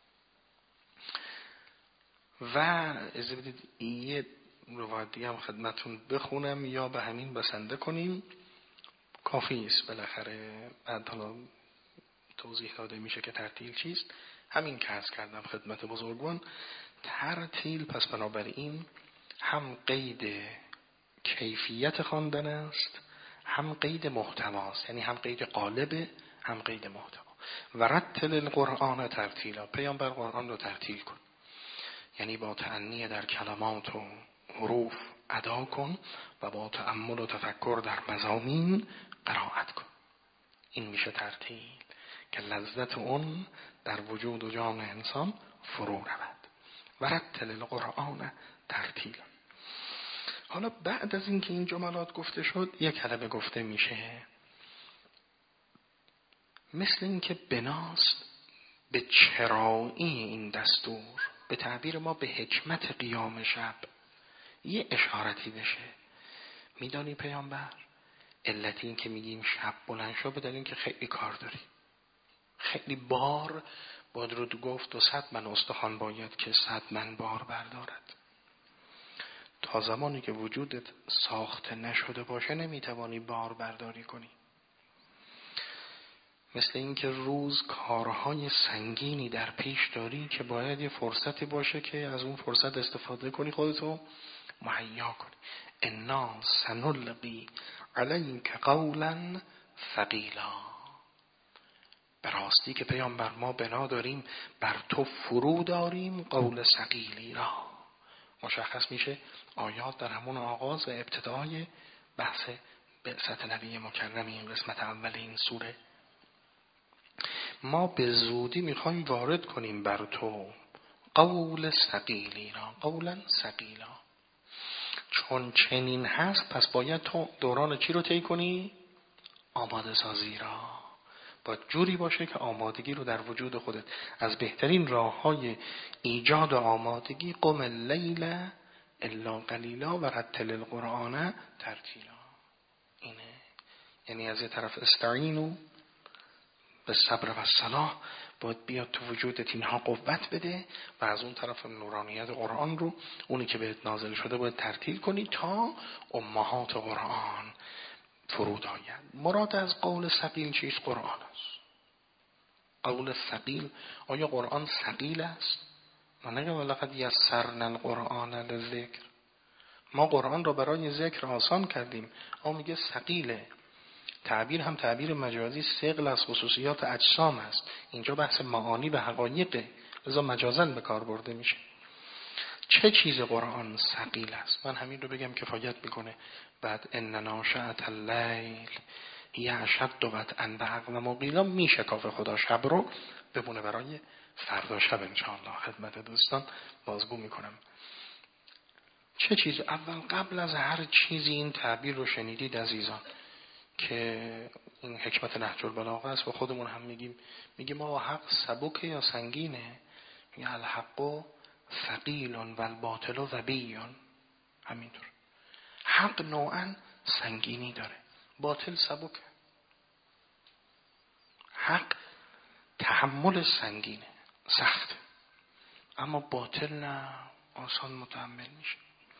و اجازه بدید یه روایت دیگه هم خدمتون بخونم یا به همین بسنده کنیم، کافی است. بالاخره بعد حالا توضیح داده میشه که ترتیل چیست. همین که عرض کردم خدمت بزرگوان، ترتیل پس بنابراین هم قید کیفیت خواندن است، هم قید محتواست، یعنی هم قید قالب هم قید محتوا. و رتل القرآن ترتیلا، پیامبر قرآن رو ترتیل کن، یعنی با تأنی در کلمات و حروف ادا کن و با تأمل و تفکر در مضامین قرائت کن. این میشه ترتیل که لذت اون در وجود و جان انسان فرو رود. و رتل القرآن ترتیلا. حالا بعد از اینکه این جملات گفته شد یک کلمه گفته میشه، مثل اینکه بناست به چرایی این دستور، به تعبیر ما به حکمت قیام شب یه اشارتی بشه. میدانی پیامبر علت این که میگیم شب بلند شو بدن این که خیلی کار داری، خیلی بار با درود گفت و 100 من استخوان باید که 100 من بار بردارد. تا زمانی که وجودت ساخته نشده باشه نمیتوانی بار برداری کنی. مثل این که روز کارهای سنگینی در پیش داری که باید یه فرصتی باشه که از اون فرصت استفاده کنی، خودتو مهیا کنی. انا سنلقی علیک قولا ثقیلا، به راستی که پیامبر ما بنا داریم بر تو فرو داریم قول ثقیلی را. مشخص میشه آیات در همون آغاز و ابتدای بحث بعثت نبی مکرم این قسمت اول این سوره، ما به زودی میخوایم وارد کنیم بر تو قول ثقیلی را، قولا ثقیلا. چون چنین هست پس باید تو دوران چی رو طی کنی؟ آماده سازی را. باید جوری باشه که آمادگی رو در وجود خودت، از بهترین راه‌های ایجاد آمادگی قم اللیل الا قلیلا و رتل القرآن ترتیلا. اینه. یعنی از یه طرف استعینو به صبر و صلاح، باید بیاد تو وجودت اینها قوت بده و از اون طرف نورانیت قرآن رو، اونی که بهت نازل شده، باید ترتیل کنی تا امهات قرآن فرود آید. مراد از قول ثقیل چیست؟ قرآن است. قول ثقیل، آیا قرآن ثقیل است؟ من نگم ولقد یسرنا القرآن للذکر، ما قرآن رو برای ذکر آسان کردیم، اما میگه ثقیله. تعبیر هم تعبیر مجازی، ثقل از خصوصیات اجسام است. اینجا بحث معانی و حقایقه، لذا مجازاً به کار برده میشه. چه چیز قرآن ثقیل است؟ من همین رو بگم کفایت میکنه. بعد ان ناشئة اللیل هی اشد وطئا و اقوم قیلا، میشکافه خدا شب رو، بمونه برای فردا شب انشاءالله. خدمت دوستان بازگو میکنم. چه چیز؟ اول قبل از هر چیزی این تعبیر رو شنیدید عزیزان، که این حکمت نهج البلاغه است و خودمون هم میگیم ما حق سبک یا سنگینه. میگه الحق ثقیل و الباطل ظبی. همینطور حق نوعا سنگینی داره، باطل سبک. حق تحمل سنگینه، سخت، اما باطل نه، آسان متحمل میشه.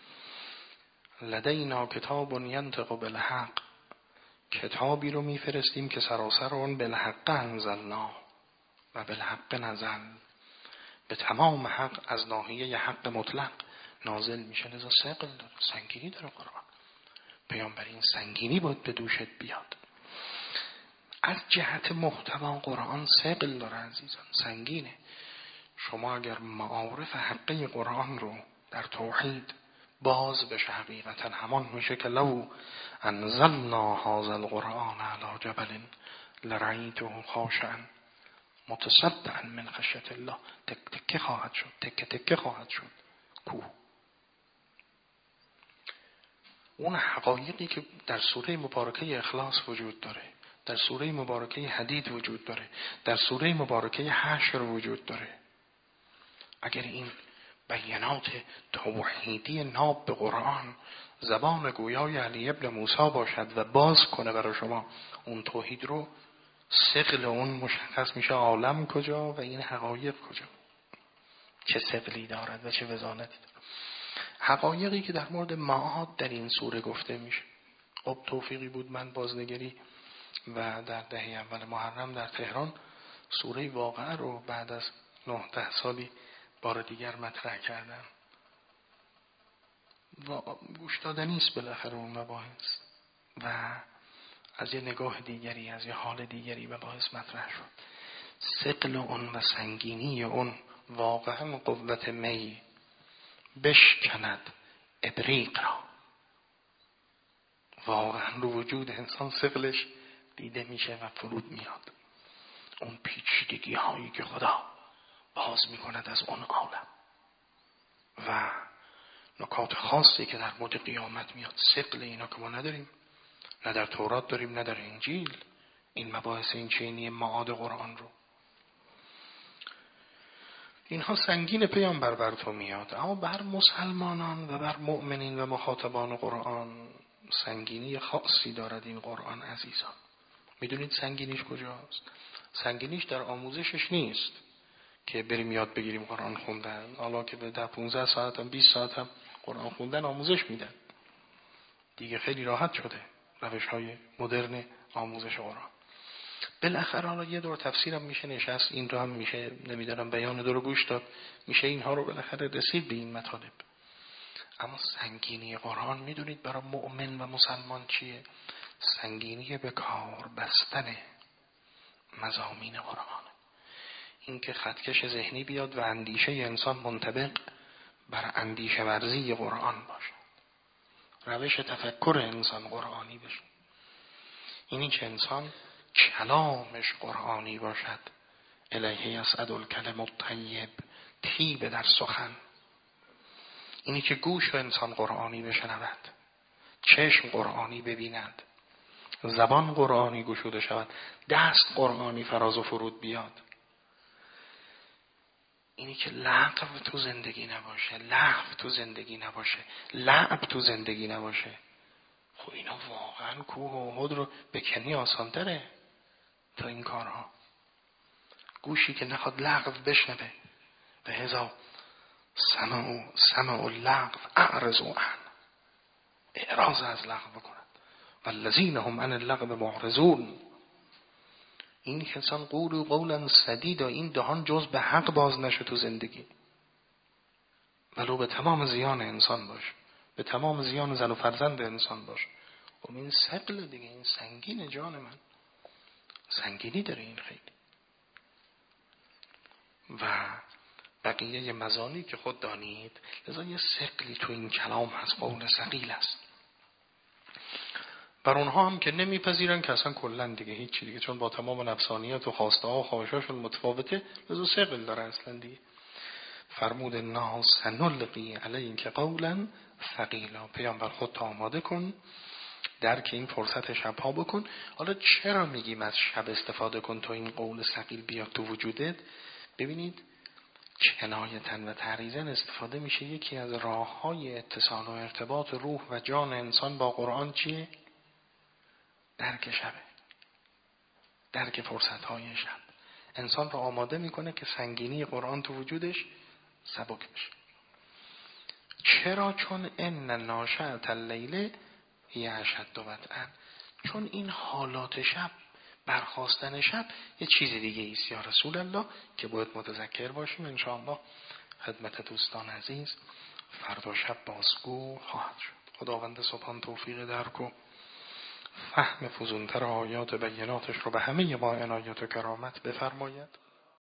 لدینا کتاب ینطق بالحق، کتابی رو میفرستیم که سراسر اون بالحق انزلنا و بالحق نزل، به تمام حق از ناحیه حق مطلق نازل میشه. لذا ثقل داره، سنگینی داره قرآن. پیامبر این سنگینی باید به دوشت بیاد. از جهت محتوا قرآن ثقل داره عزیزان، سنگینه. شما اگر معارف حقه قرآن رو در توحید باز بشه، حقیقتا همان میشه که لو انزلنا هذا القرآن علی جبل لرأیته خاشعا متصدعا من خشیة الله. تک تک خواهد شد، تک تک خواهد شد کوه. اون حقایقی که در سوره مبارکه اخلاص وجود داره، در سوره مبارکه حدید وجود داره، در سوره مبارکه حشر وجود داره، اگر این بیانات توحیدی ناب به قرآن زبان گویای علی ابن موسی باشد و باز کنه برای شما اون توحید رو، ثقل اون مشخص میشه عالم کجا و این حقایق کجا، چه ثقلی دارد و چه وزانتی دارد. حقایقی که در مورد معاد در این سوره گفته میشه. خب توفیقی بود من بازنگری و در دهه اول محرم در تهران سوره واقعه رو بعد از 9-10 سالی بار دیگر مطرح کردم و گوش دادنی است بالاخره اون مباحث، و از یه نگاه دیگری، از یه حال دیگری مباحث مطرح شد. ثقل اون و سنگینی اون واقعا قوت می بشکند ابریق را. واقعا رو وجود انسان ثقلش دیده میشه و فرود میاد. اون پیچیدگی هایی که خدا باز میکند از اون عالم و نکات خاصی که در مورد قیامت میاد. ثقل اینا که ما نداریم، نه در تورات داریم نه در انجیل. این مباحث این چینی معاد قرآن رو، اینها سنگین پیامبر بر تو میاد، اما بر مسلمانان و بر مؤمنین و مخاطبان قرآن سنگینی خاصی دارد این قرآن عزیزان. میدونید سنگینیش کجاست؟ سنگینیش در آموزشش نیست که بریم یاد بگیریم قرآن خوندن، حالا که به 15 ساعت هم 20 ساعت هم قرآن خوندن آموزش میدن دیگه، خیلی راحت شده روش های مدرن آموزش قرآن. بالاخره حالا یه دور تفسیرم میشه نشست، این رو هم میشه نمیدونم بیان دور گوش داد، میشه اینها رو بالاخره رسید به این مطالب. اما سنگینی قرآن میدونید برای مؤمن و مسلمان چیه؟ سنگینی به کار بستن مضامین قرآن. این که خطکش ذهنی بیاد و اندیشه انسان منطبق بر اندیشه ورزی قرآن باشه، روش تفکر انسان قرآنی بشه. اینی که انسان کلامش قرآنی باشد. الیه یصعد الکلم الطیب، طیب در سخن. اینی که گوش انسان قرآنی بشنود، چشم قرآنی ببیند، زبان قرآنی گشوده شود، دست قرآنی فراز و فرود بیاد. اینی که لغو تو زندگی نباشه، لهو تو زندگی نباشه، لعب تو زندگی نباشه. خب اینا واقعا کوه و احد رو بکنی آسان تره تا این کارها. گوشی که نخواد لغو بشنوه، به هزا سمع اللغو اعرضوا عنه، اعراض از لغو بکنند. والذین هم عن اللغو معرضون. این که انسان قولوا قولا سدیدا، این دهان جز به حق باز نشه تو زندگی، ولو به تمام زیان انسان باش، به تمام زیان زن و فرزند انسان باش. خب این ثقل دیگه، این سنگین جان من، سنگینی داره این خیلی. و بقیه مزانی که خود دانید، لذا یه ثقلی تو این کلام هست، قول ثقیل است. بر اونها هم که نمیپذیرن که اصلا کلن دیگه هیچی دیگه، چون با تمام نفسانیت و خواسته ها و خواهشاشون متفاوته، لذا ثقل داره اصلا دیگه. فرمود الناس سنلقی علیک قولا ثقیلا، پیامبر خودت آماده کن، درک این فرصت شبها بکن. حالا چرا میگیم از شب استفاده کن تا این قول ثقیل بیاد تو وجودت؟ ببینید کنایتاً و تعریضاً استفاده میشه. یکی از راه‌های اتصال و ارتباط روح و جان انسان با قرآن چیه؟ درک شبه، درک فرصت‌های شب. انسان رو آماده میکنه که سنگینی قرآن تو وجودش سبک بشه. چرا؟ چون ان ناشئة اللیل هی اشد وطئا، چون این حالات شب، برخاستن شب یه چیز دیگه ایست یا رسول الله که باید متذکر باشیم. انشاءالله خدمت دوستان عزیز فردا شب بازگو خواهد شد. خداوند سبحان توفیق درک و فهم فزونتر آیات بیناتش رو به همه ما عنایت و کرامت بفرماید.